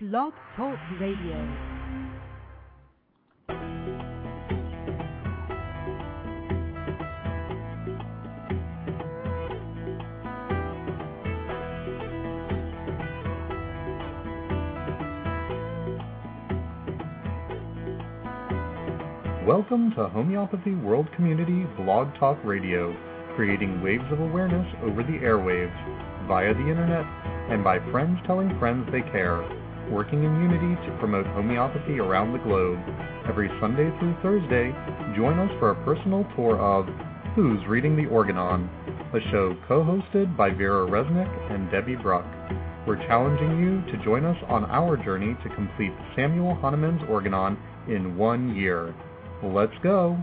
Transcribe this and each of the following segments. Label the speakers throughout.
Speaker 1: Blog Talk Radio.
Speaker 2: Welcome to Homeopathy World Community Blog Talk Radio, creating waves of awareness over the airwaves, via the internet, and by friends telling friends they care, working in unity to promote homeopathy around the globe. Every Sunday through Thursday, join us for a personal tour of Who's Reading the Organon, a show co-hosted by Vera Resnick and Debbie Bruck. We're challenging you to join us on our journey to complete Samuel Hahnemann's Organon in 1 year. Let's go.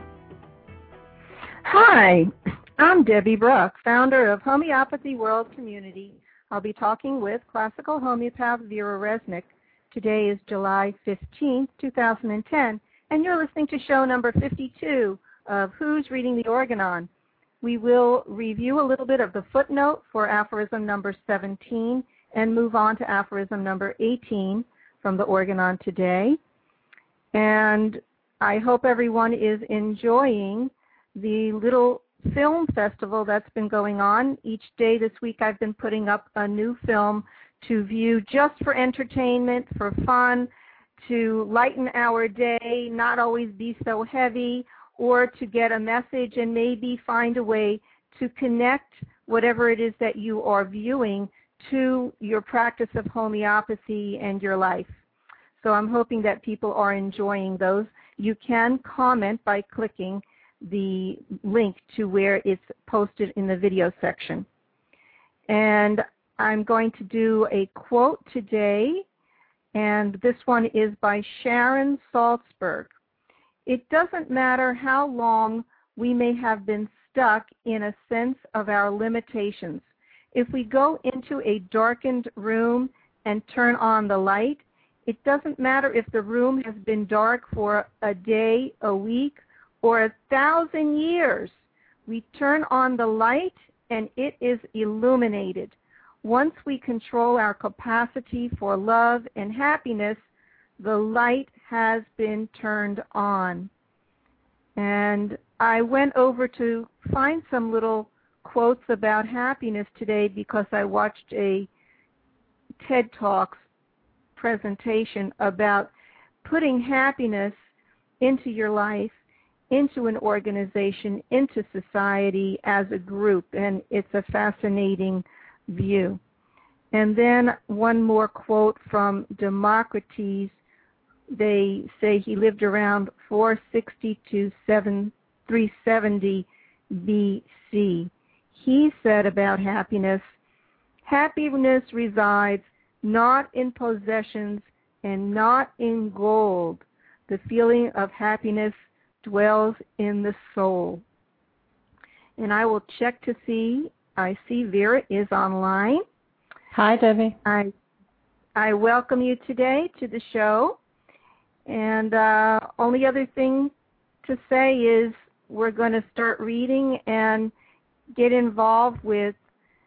Speaker 3: Hi, I'm Debbie Bruck, founder of Homeopathy World Community. I'll be talking with classical homeopath Vera Resnick. Today is July 15th, 2010, and you're listening to show number 52 of Who's Reading the Organon. We will review a little bit of the footnote for aphorism number 17 and move on to aphorism number 18 from the Organon today. And I hope everyone is enjoying the little film festival that's been going on. Each day this week I've been putting up a new film to view just for entertainment, for fun, to lighten our day, not always be so heavy, or to get a message and maybe find a way to connect whatever it is that you are viewing to your practice of homeopathy and your life. So I'm hoping that people are enjoying those. You can comment by clicking the link to where it's posted in the video section. And I'm going to do a quote today, and this one is by Sharon Salzberg. It doesn't matter how long we may have been stuck in a sense of our limitations. If we go into a darkened room and turn on the light, it doesn't matter if the room has been dark for a day, a week, or 1,000 years. We turn on the light and it is illuminated. Once we control our capacity for love and happiness, the light has been turned on. And I went over to find some little quotes about happiness today because I watched a TED Talks presentation about putting happiness into your life, into an organization, into society as a group, and it's a fascinating view. And then one more quote from Democritus. They say he lived around 460 to 370 BC. He said about happiness, "Happiness resides not in possessions and not in gold. The feeling of happiness dwells in the soul." And I will check to see. I see Vera is online.
Speaker 4: Hi, Debbie.
Speaker 3: I welcome you today to the show. And only other thing to say is we're going to start reading and get involved with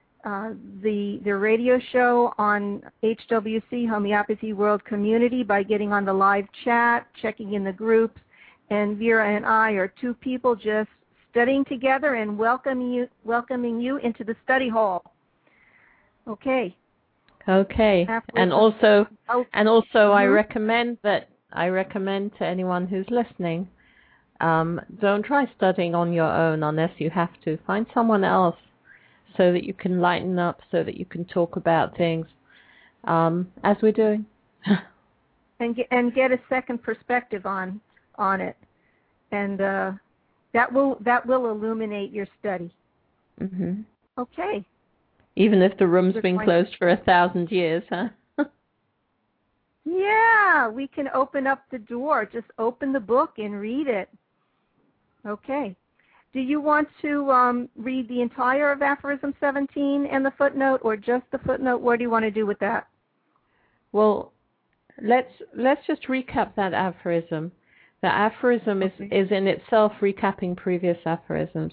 Speaker 3: the radio show on HWC, Homeopathy World Community, by getting on the live chat, checking in the groups, and Vera and I are two people just studying together and welcoming you into the study hall. Okay.
Speaker 4: Okay. And also, I recommend to anyone who's listening, don't try studying on your own unless you have to. Find someone else, so that you can lighten up, so that you can talk about things as we're doing.
Speaker 3: and get a second perspective on it. And that will illuminate your study.
Speaker 4: Mm-hmm.
Speaker 3: Okay.
Speaker 4: Even if the room's been closed for 1,000 years, huh?
Speaker 3: Yeah, we can open up the door. Just open the book and read it. Okay. Do you want to read the entire of aphorism 17 and the footnote, or just the footnote? What do you want to do with that?
Speaker 4: Well, let's just recap that aphorism. The aphorism is in itself recapping previous aphorisms.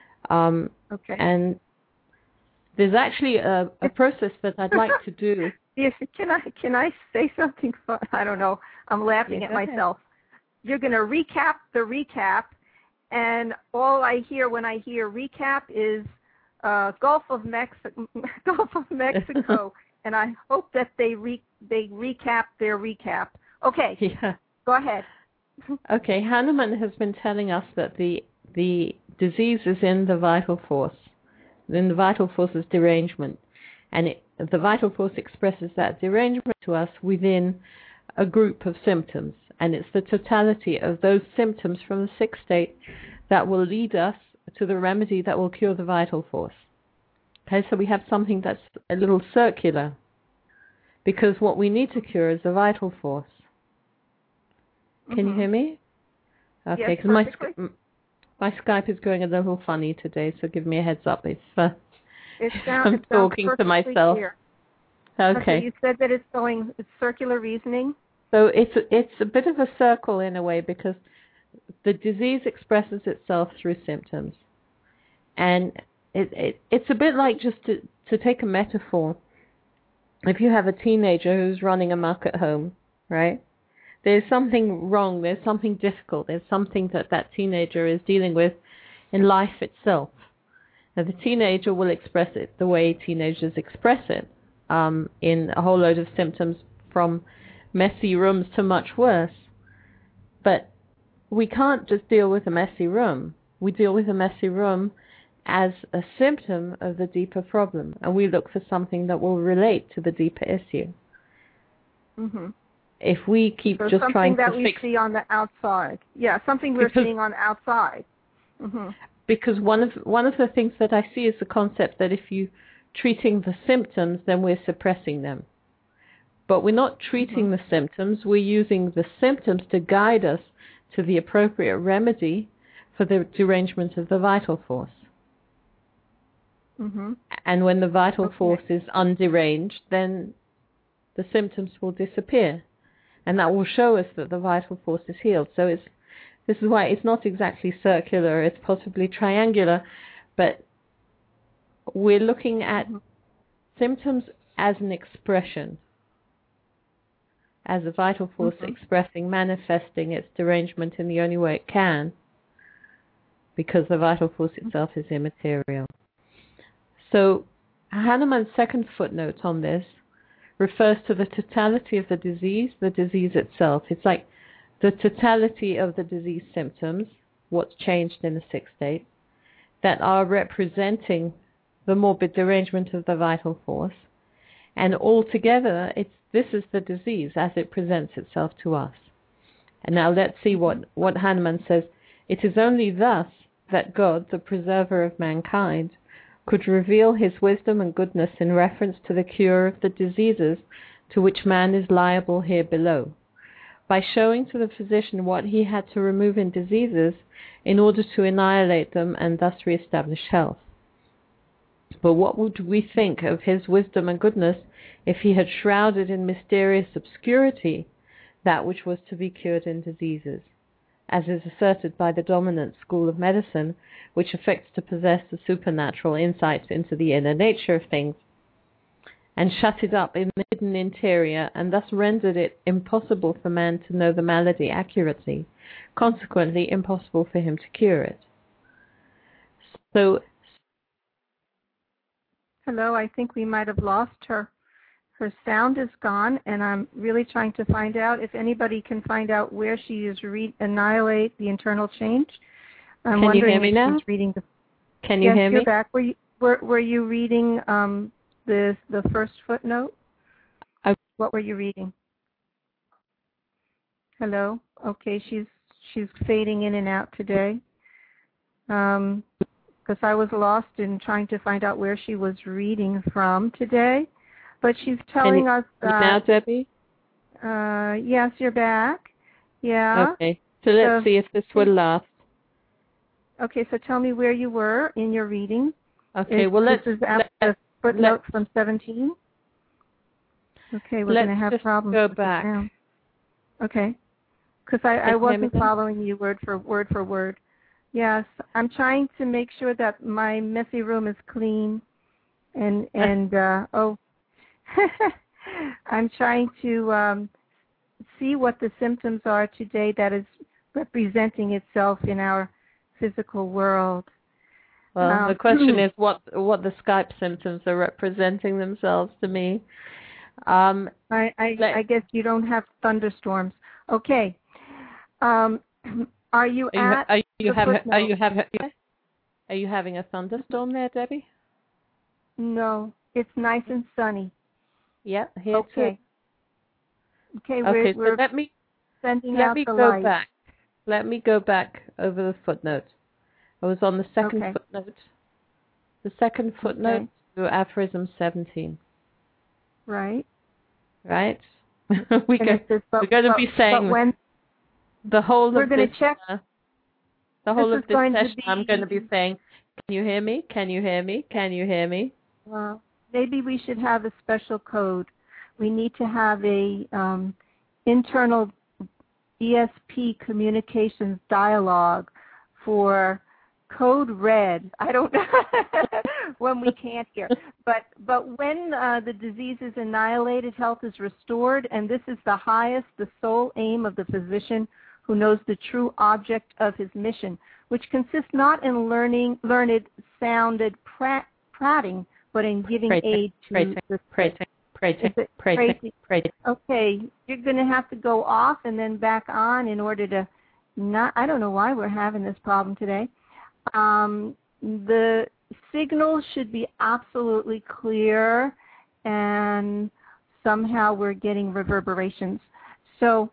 Speaker 3: Okay.
Speaker 4: And there's actually a process that I'd like to do
Speaker 3: Yes, can I say something fun? I don't know. I'm laughing at myself. You're going to recap the recap, and all I hear when I hear recap is Gulf of Mexico, and I hope that they recap their recap. Okay, Go ahead.
Speaker 4: Okay, Hahnemann has been telling us that the disease is in the vital force. In the vital force is derangement, and the vital force expresses that derangement to us within a group of symptoms, and it's the totality of those symptoms from the sick state that will lead us to the remedy that will cure the vital force. Okay, so we have something that's a little circular, because what we need to cure is the vital force. Can you hear me? Okay, because my Skype is going a little funny today, so give me a heads up if I'm talking to myself. Clear. Okay.
Speaker 3: You said that it's circular reasoning.
Speaker 4: So it's a bit of a circle in a way, because the disease expresses itself through symptoms, and it's a bit like, just to take a metaphor, if you have a teenager who's running amok at home, right? There's something wrong, there's something difficult, there's something that teenager is dealing with in life itself. Now, the teenager will express it the way teenagers express it, in a whole load of symptoms, from messy rooms to much worse. But we can't just deal with a messy room. We deal with a messy room as a symptom of the deeper problem, and we look for something that will relate to the deeper issue. Mm-hmm. If we keep just trying to fix...
Speaker 3: something that we see on the outside. Yeah, something we're seeing on the outside. Mm-hmm.
Speaker 4: Because one of the things that I see is the concept that if you're treating the symptoms, then we're suppressing them. But we're not treating the symptoms, we're using the symptoms to guide us to the appropriate remedy for the derangement of the vital force. Mm-hmm. And when the vital force is underanged, then the symptoms will disappear. And that will show us that the vital force is healed. So this is why it's not exactly circular, it's possibly triangular, but we're looking at symptoms as an expression, as a vital force expressing, manifesting its derangement in the only way it can, because the vital force itself is immaterial. So Hahnemann's second footnote on this refers to the totality of the disease itself. It's like the totality of the disease symptoms, what's changed in the sick state, that are representing the morbid derangement of the vital force. And altogether, this is the disease as it presents itself to us. And now let's see what Hahnemann says. It is only thus that God, the preserver of mankind, could reveal his wisdom and goodness in reference to the cure of the diseases to which man is liable here below, by showing to the physician what he had to remove in diseases in order to annihilate them and thus reestablish health. But what would we think of his wisdom and goodness if he had shrouded in mysterious obscurity that which was to be cured in diseases, as is asserted by the dominant school of medicine, which affects to possess the supernatural insights into the inner nature of things, and shut it up in the hidden interior, and thus rendered it impossible for man to know the malady accurately, consequently impossible for him to cure it. So,
Speaker 3: hello, I think we might have lost her. Her sound is gone, and I'm really trying to find out if anybody can find out where she is annihilate the internal change. I'm
Speaker 4: Can you hear me
Speaker 3: if
Speaker 4: now?
Speaker 3: She's reading the...
Speaker 4: Can you hear me?
Speaker 3: You're back. Were you reading the first footnote?
Speaker 4: Okay.
Speaker 3: What were you reading? Hello. Okay, she's fading in and out today. Because I was lost in trying to find out where she was reading from today. But she's telling us that...
Speaker 4: Now, Debbie?
Speaker 3: Yes, you're back. Yeah.
Speaker 4: Okay. So let's see if this will last.
Speaker 3: Okay, so tell me where you were in your reading.
Speaker 4: Okay,
Speaker 3: this is after the footnote from 17. Okay, we're going to have problems.
Speaker 4: Let's go back.
Speaker 3: Now. Okay, because I wasn't following you word for word. Yes, I'm trying to make sure that my messy room is clean, and I'm trying to see what the symptoms are today that is representing itself in our physical world.
Speaker 4: Well, the question is what the Skype symptoms are representing themselves to me.
Speaker 3: I guess you don't have thunderstorms. Okay. Are you
Speaker 4: having a thunderstorm there, Debbie?
Speaker 3: No, it's nice and sunny.
Speaker 4: Yeah, here
Speaker 3: okay.
Speaker 4: too.
Speaker 3: Okay,
Speaker 4: so let me
Speaker 3: go
Speaker 4: back. Let me go back over the footnote. I was on the second footnote. The second footnote to aphorism 17.
Speaker 3: Right.
Speaker 4: Right. We're going to be saying the whole of this. The whole of this session, I'm going to be saying, "Can you hear me? Can you hear me? Can you hear me?"
Speaker 3: Well, maybe we should have a special code. We need to have a internal ESP communications dialogue for code red. I don't know when we can't hear. But when the disease is annihilated, health is restored, and this is the highest, the sole aim of the physician who knows the true object of his mission, which consists not in learned, sounded prating, but in giving aid to the sick. Okay, you're going to have to go off and then back on in order to not, I don't know why we're having this problem today. The signal should be absolutely clear, and somehow we're getting reverberations. So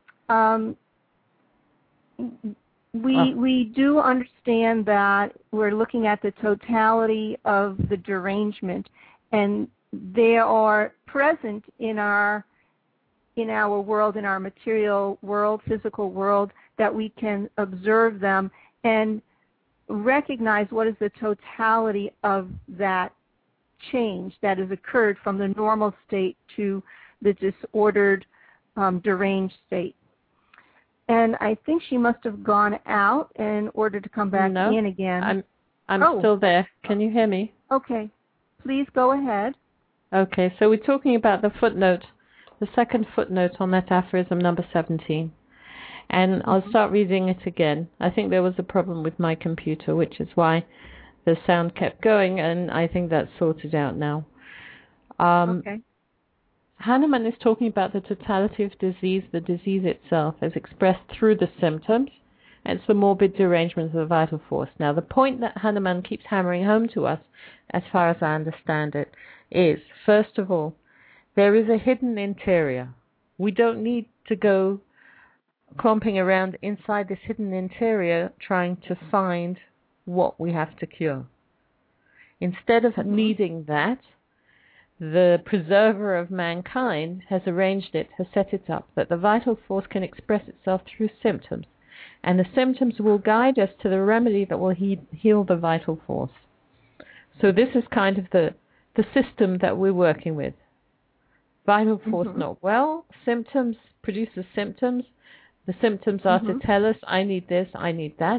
Speaker 3: we do understand that we're looking at the totality of the derangement, and they are present in our world, in our material world, physical world, that we can observe them and recognize what is the totality of that change that has occurred from the normal state to the disordered, deranged state. And I think she must have gone out in order to come back in again.
Speaker 4: I'm still there. Can you hear me?
Speaker 3: Okay. Please go ahead.
Speaker 4: Okay, so we're talking about the footnote, the second footnote on that aphorism number 17. And I'll start reading it again. I think there was a problem with my computer, which is why the sound kept going, and I think that's sorted out now.
Speaker 3: Okay.
Speaker 4: Hahnemann is talking about the totality of disease, the disease itself, as expressed through the symptoms, and it's the morbid derangement of the vital force. Now, the point that Hahnemann keeps hammering home to us, as far as I understand it, is, first of all, there is a hidden interior. We don't need to go clomping around inside this hidden interior trying to find what we have to cure. Instead of needing that, the preserver of mankind has arranged it, has set it up, that the vital force can express itself through symptoms, and the symptoms will guide us to the remedy that will heal the vital force. So this is kind of the system that we're working with. Vital force not well, symptoms produces symptoms. The symptoms are to tell us, I need this, I need that.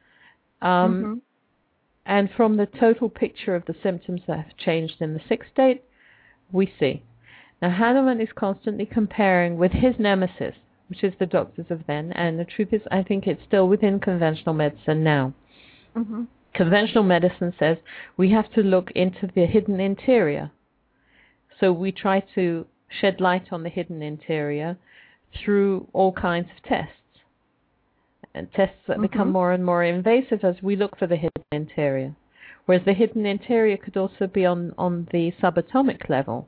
Speaker 4: And from the total picture of the symptoms that have changed in the sick state, we see. Now, Hahnemann is constantly comparing with his nemesis, which is the doctors of then, and the truth is, I think it's still within conventional medicine now. Conventional medicine says we have to look into the hidden interior. So we try to shed light on the hidden interior through all kinds of tests, and tests that become more and more invasive as we look for the hidden interior. Whereas the hidden interior could also be on the subatomic level.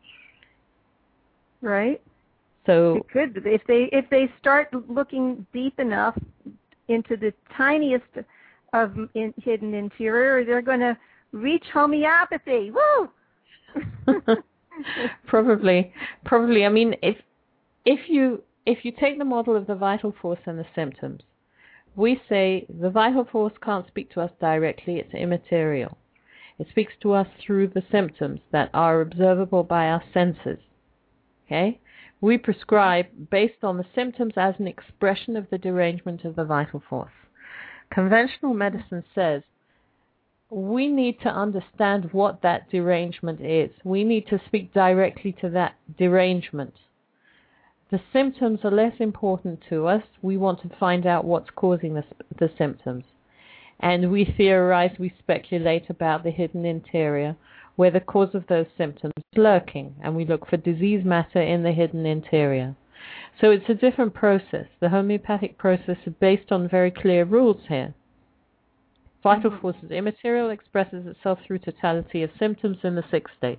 Speaker 3: Right.
Speaker 4: So
Speaker 3: it could, if they start looking deep enough into the tiniest of hidden interior, they're going to reach homeopathy. Woo!
Speaker 4: Probably. I mean, if you take the model of the vital force and the symptoms, we say the vital force can't speak to us directly, it's immaterial. It speaks to us through the symptoms that are observable by our senses. Okay? We prescribe based on the symptoms as an expression of the derangement of the vital force. Conventional medicine says we need to understand what that derangement is. We need to speak directly to that derangement. The symptoms are less important to us. We want to find out what's causing the symptoms. And we theorize, we speculate about the hidden interior, where the cause of those symptoms is lurking, and we look for disease matter in the hidden interior. So it's a different process. The homeopathic process is based on very clear rules here. Vital forces immaterial expresses itself through totality of symptoms in the sixth state.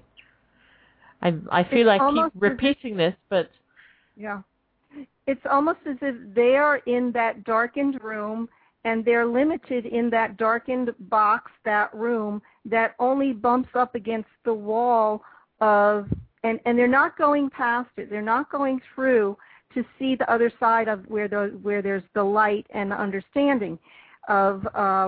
Speaker 4: I feel I keep repeating this, but...
Speaker 3: Yeah. It's almost as if they're in that darkened room and they're limited in that darkened box, that room, that only bumps up against the wall of, and they're not going past it. They're not going through to see the other side of where there's the light and the understanding of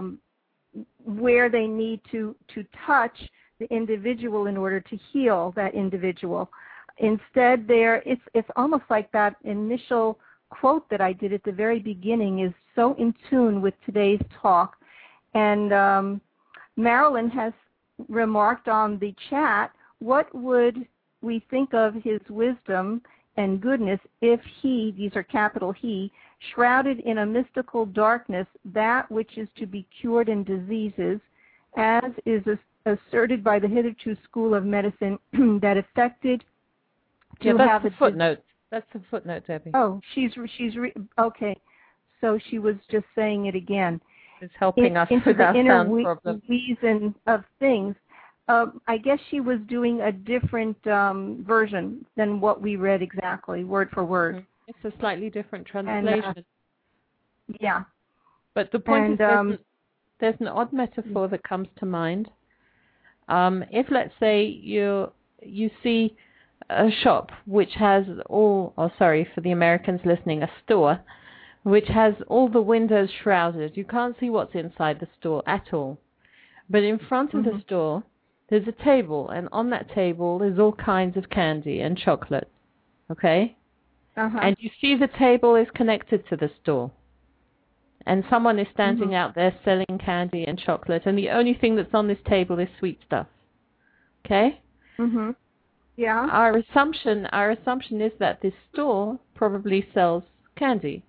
Speaker 3: where they need to touch the individual in order to heal that individual. Instead, it's almost like that initial quote that I did at the very beginning is so in tune with today's talk. And Marilyn has remarked on the chat, what would we think of his wisdom and goodness if he, these are capital He, shrouded in a mystical darkness that which is to be cured in diseases, as is asserted by the hitherto school of medicine that affected to have
Speaker 4: a footnote. That's a footnote, Debbie.
Speaker 3: Oh, okay. So she was just saying it again.
Speaker 4: It's helping us
Speaker 3: into
Speaker 4: with
Speaker 3: the
Speaker 4: our
Speaker 3: inner
Speaker 4: sound problem.
Speaker 3: reason of things. I guess she was doing a different version than what we read exactly, word for word.
Speaker 4: It's a slightly different translation.
Speaker 3: And, yeah.
Speaker 4: But the point is there's an odd metaphor that comes to mind. If, let's say, you see a shop which has for the Americans listening, a store, which has all the windows shrouded. You can't see what's inside the store at all. But in front of the store, there's a table, and on that table there's all kinds of candy and chocolate. Okay? And you see the table is connected to the store. And someone is standing out there selling candy and chocolate, and the only thing that's on this table is sweet stuff. Okay?
Speaker 3: Yeah.
Speaker 4: Our assumption is that this store probably sells candy.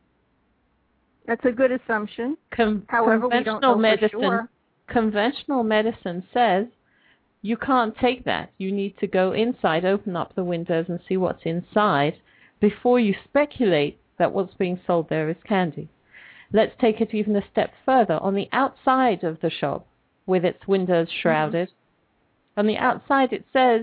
Speaker 3: That's a good assumption. However, we don't know for sure.
Speaker 4: Conventional medicine says you can't take that. You need to go inside, open up the windows, and see what's inside before you speculate that what's being sold there is candy. Let's take it even a step further. On the outside of the shop, with its windows shrouded, on the outside it says,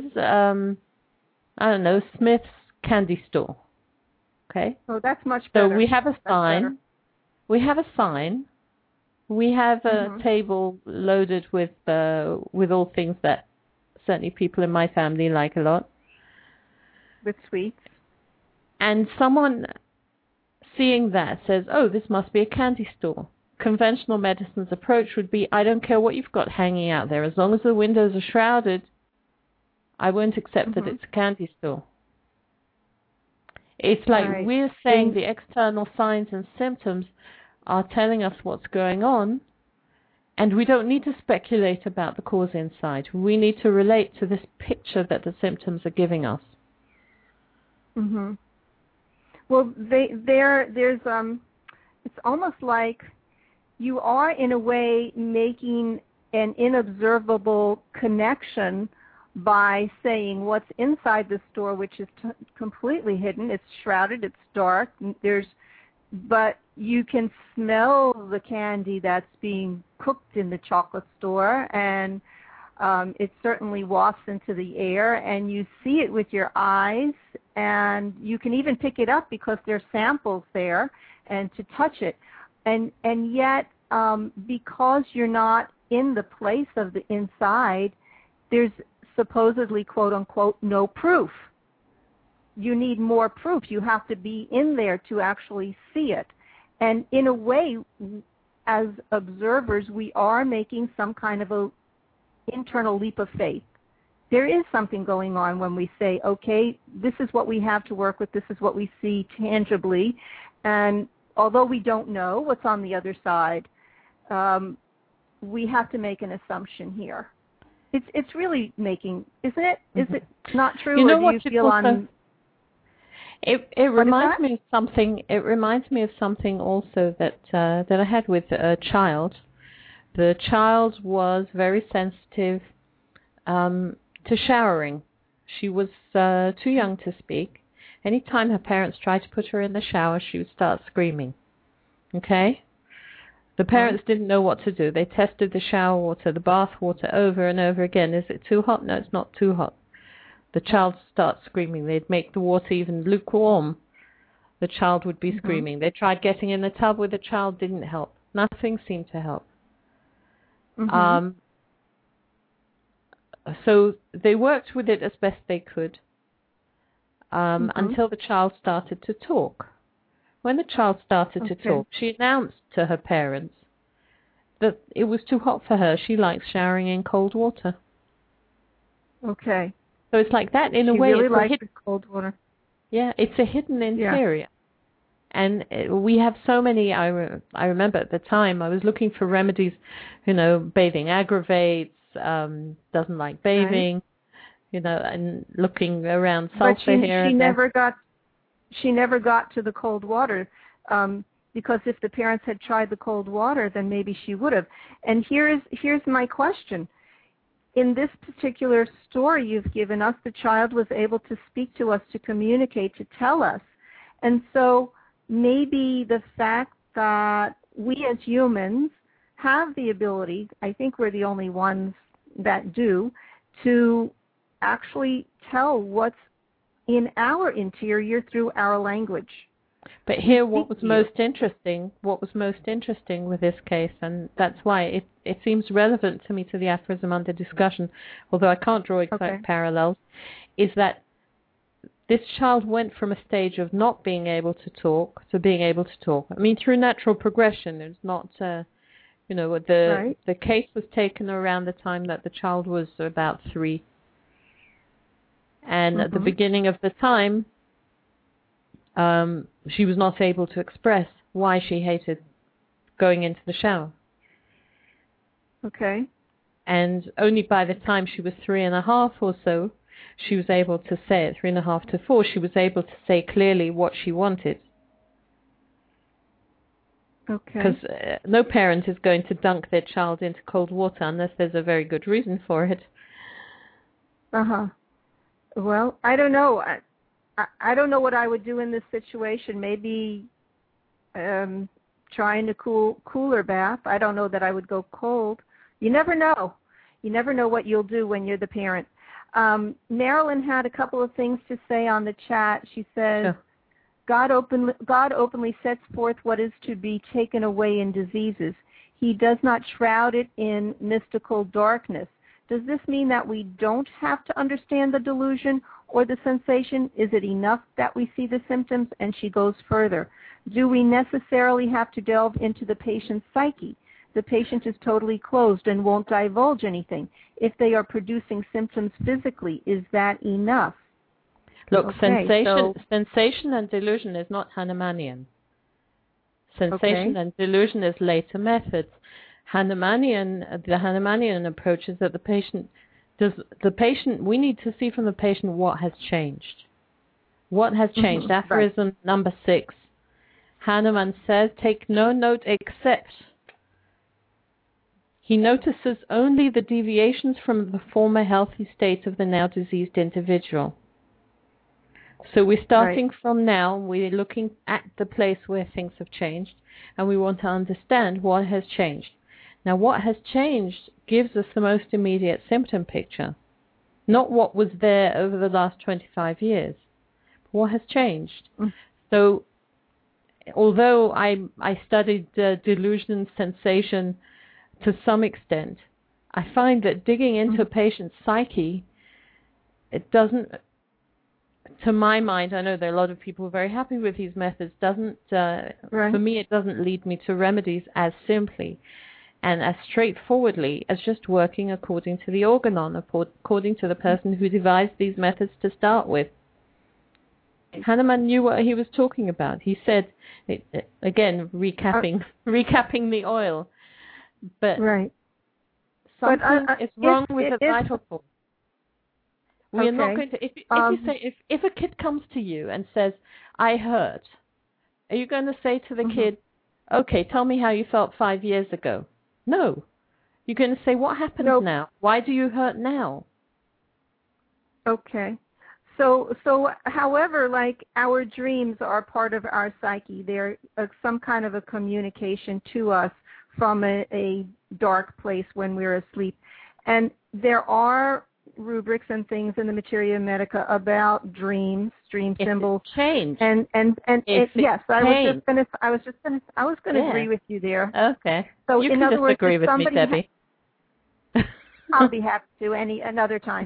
Speaker 4: Smith's Candy Store. Okay?
Speaker 3: Oh, that's much better.
Speaker 4: So we have a sign. We have a sign. We have a table loaded with all things that certainly people in my family like a lot.
Speaker 3: With sweets.
Speaker 4: And someone seeing that says, oh, this must be a candy store. Conventional medicine's approach would be, I don't care what you've got hanging out there. As long as the windows are shrouded, I won't accept that it's a candy store. It's like we're saying the external signs and symptoms are telling us what's going on, and we don't need to speculate about the cause inside. We need to relate to this picture that the symptoms are giving us.
Speaker 3: Well, there's it's almost like you are, in a way, making an inobservable connection by saying what's inside the store, which is completely hidden. It's shrouded. It's dark. But you can smell the candy that's being cooked in the chocolate store, and it certainly wafts into the air, and you see it with your eyes, and you can even pick it up because there's samples there, and to touch it. And yet, because you're not in the place of the inside, there's supposedly, quote unquote, no proof. You need more proof. You have to be in there to actually see it. And in a way, as observers, we are making some kind of a internal leap of faith. There is something going on when we say, okay, this is what we have to work with, this is what we see tangibly, and although we don't know what's on the other side, we have to make an assumption here. It's really making, isn't it? Is it not true?
Speaker 4: You know
Speaker 3: or
Speaker 4: what?
Speaker 3: Do you feel on?
Speaker 4: It reminds me of something. It reminds me of something also that I had with a child. The child was very sensitive to showering. She was too young to speak. Anytime her parents tried to put her in the shower, she would start screaming. Okay? The parents didn't know what to do. They tested the shower water, the bath water over and over again. Is it too hot? No, it's not too hot. The child starts screaming. They'd make the water even lukewarm. The child would be screaming. They tried getting in the tub with the child. Didn't help. Nothing seemed to help. So they worked with it as best they could until the child started to talk. When the child started to talk, she announced to her parents that it was too hot for her. She likes showering in cold water.
Speaker 3: Okay.
Speaker 4: So it's like that in a way.
Speaker 3: She really
Speaker 4: likes
Speaker 3: cold water.
Speaker 4: Yeah, it's a hidden interior. And we have so many, I remember at the time, I was looking for remedies, bathing aggravates, doesn't like bathing, and looking around sulfur here.
Speaker 3: She never got to the cold water, because if the parents had tried the cold water, then maybe she would have. And here's my question. In this particular story you've given us, the child was able to speak to us, to communicate, to tell us. And so maybe the fact that we as humans have the ability, I think we're the only ones that do, to actually tell what's in our interior through our language.
Speaker 4: But here, what was most interesting with this case, and that's why it seems relevant to me to the aphorism under discussion, although I can't draw exact parallels, is that this child went from a stage of not being able to talk to being able to talk. I mean, through natural progression. It's not, the case was taken around the time that the child was about 3. And at the beginning of the time, she was not able to express why she hated going into the shower.
Speaker 3: Okay.
Speaker 4: And only by the time she was 3.5 or so, she was able to say it, 3.5 to 4, she was able to say clearly what she wanted.
Speaker 3: Okay.
Speaker 4: Because no parent is going to dunk their child into cold water unless there's a very good reason for it.
Speaker 3: Well, I don't know. I don't know what I would do in this situation. Maybe trying to cooler bath. I don't know that I would go cold. You never know. You never know what you'll do when you're the parent. Marilyn had a couple of things to say on the chat. She says, God openly sets forth what is to be taken away in diseases. He does not shroud it in mystical darkness. Does this mean that we don't have to understand the delusion or the sensation? Is it enough that we see the symptoms? And she goes further. Do we necessarily have to delve into the patient's psyche? The patient is totally closed and won't divulge anything. If they are producing symptoms physically, is that enough?
Speaker 4: Look, sensation and delusion is not Hahnemannian. Sensation and delusion is later methods. The Hahnemannian approach is that we need to see from the patient what has changed. What has changed? Aphorism number 6. Hahnemann says, take no note except he notices only the deviations from the former healthy state of the now diseased individual. So we're starting from now, we're looking at the place where things have changed, and we want to understand what has changed. Now, what has changed gives us the most immediate symptom picture, not what was there over the last 25 years. What has changed? So, although I studied delusion and sensation to some extent, I find that digging into a patient's psyche, it doesn't, to my mind, I know there are a lot of people who are very happy with these methods, for me it doesn't lead me to remedies as simply and as straightforwardly as just working according to the organon, according to the person who devised these methods to start with. Hahnemann knew what he was talking about. He said, again, recapping the oil, but something is wrong with the vital force. We are not going to. If a kid comes to you and says, "I hurt," are you going to say to the kid, "Okay, tell me how you felt 5 years ago"? No. You're going to say, "What happens now? Why do you hurt now?"
Speaker 3: Okay. So, however, like our dreams are part of our psyche. They're some kind of a communication to us from a dark place when we're asleep. And there are rubrics and things in the Materia Medica about dreams, dream symbols.
Speaker 4: Change.
Speaker 3: And yes, I was going to agree with you there.
Speaker 4: Okay.
Speaker 3: So
Speaker 4: you
Speaker 3: in
Speaker 4: can
Speaker 3: other words,
Speaker 4: disagree with me, Debbie.
Speaker 3: I'll be happy to another time.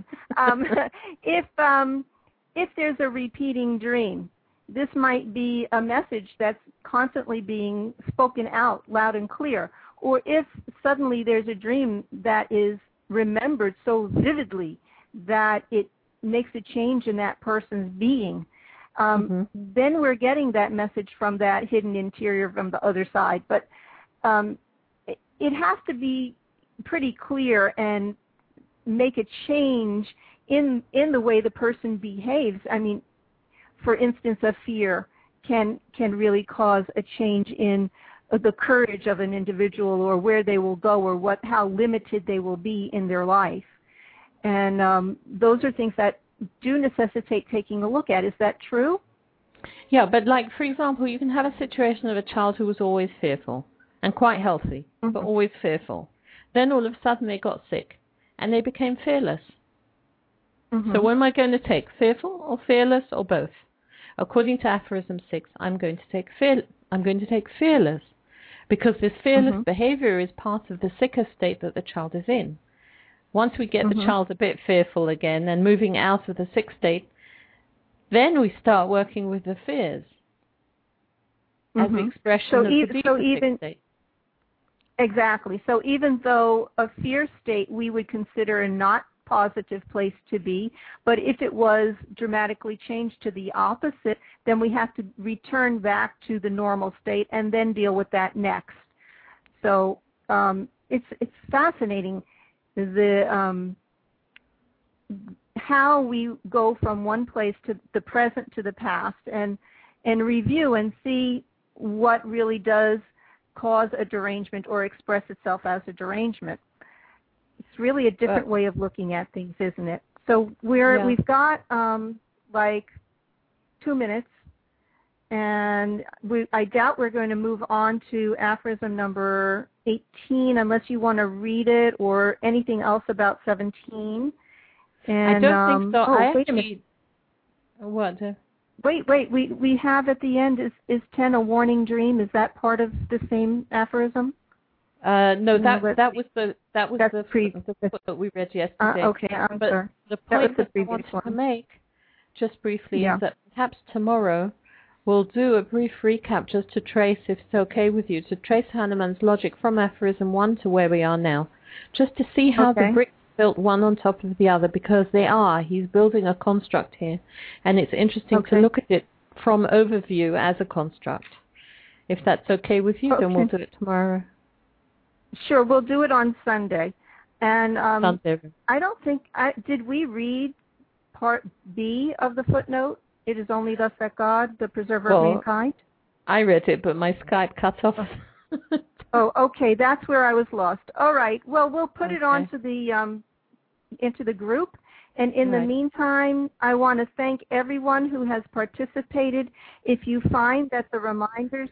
Speaker 3: If there's a repeating dream, this might be a message that's constantly being spoken out loud and clear. Or if suddenly there's a dream that is remembered so vividly that it makes a change in that person's being, then we're getting that message from that hidden interior from the other side. But it has to be pretty clear and make a change in the way the person behaves. I mean, for instance, a fear can really cause a change in the courage of an individual, or where they will go, or how limited they will be in their life. And those are things that do necessitate taking a look at. Is that true?
Speaker 4: Yeah, but like, for example, you can have a situation of a child who was always fearful and quite healthy, but always fearful. Then all of a sudden they got sick and they became fearless. So what am I going to take, fearful or fearless or both? According to Aphorism 6, I'm going to take fearless, because this fearless behavior is part of the sicker state that the child is in. Once we get the child a bit fearful again and moving out of the sick state, then we start working with the fears as the expression of the deeper sick state.
Speaker 3: Exactly. So even though a fear state we would consider a not positive place to be, but if it was dramatically changed to the opposite, then we have to return back to the normal state and then deal with that next. So it's fascinating how we go from one place to the present to the past, and review and see what really does cause a derangement or express itself as a derangement. It's really a different way of looking at things, isn't it? So we've got like 2 minutes, and I doubt we're going to move on to aphorism number 18 unless you want to read it or anything else about 17. And,
Speaker 4: I don't think so.
Speaker 3: Wait a minute.
Speaker 4: What?
Speaker 3: Wait. We have at the end, is 10 a warning dream? Is that part of the same aphorism?
Speaker 4: No, that was the book that we read yesterday.
Speaker 3: Okay, I'm sorry.
Speaker 4: The point that I wanted to make, just briefly, is that perhaps tomorrow we'll do a brief recap just to trace, if it's okay with you, to trace Hahnemann's logic from aphorism 1 to where we are now, just to see how the bricks built one on top of the other, because they are. He's building a construct here, and it's interesting to look at it from overview as a construct. If that's okay with you, then we'll do it tomorrow.
Speaker 3: Sure, we'll do it on Sunday. And
Speaker 4: Sunday.
Speaker 3: I don't think, did we read part B of the footnote? It is only thus that God, the preserver of mankind?
Speaker 4: I read it, but my Skype cut off.
Speaker 3: Oh, okay, that's where I was lost. All right, well, we'll put it onto the into the group. And in the meantime, I want to thank everyone who has participated. If you find that the reminders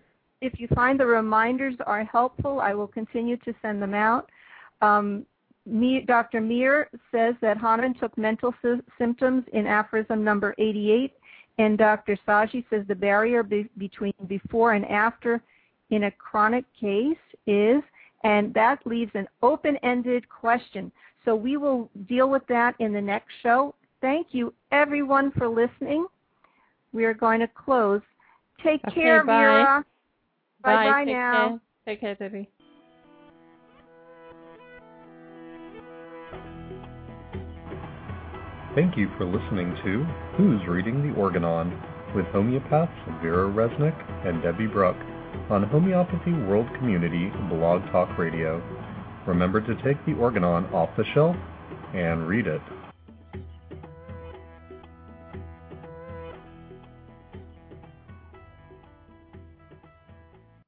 Speaker 3: are helpful, I will continue to send them out. Dr. Meir says that Hahnemann took mental symptoms in aphorism number 88, and Dr. Saji says the barrier between before and after in a chronic case is, and that leaves an open-ended question. So we will deal with that in the next show. Thank you, everyone, for listening. We are going to close. Take care,
Speaker 4: bye.
Speaker 3: Vera. Bye-bye
Speaker 4: Take
Speaker 3: now.
Speaker 4: Care. Take care, Debbie.
Speaker 2: Thank you for listening to Who's Reading the Organon with homeopaths Vera Resnick and Debbie Brooke on Homeopathy World Community Blog Talk Radio. Remember to take the Organon off the shelf and read it.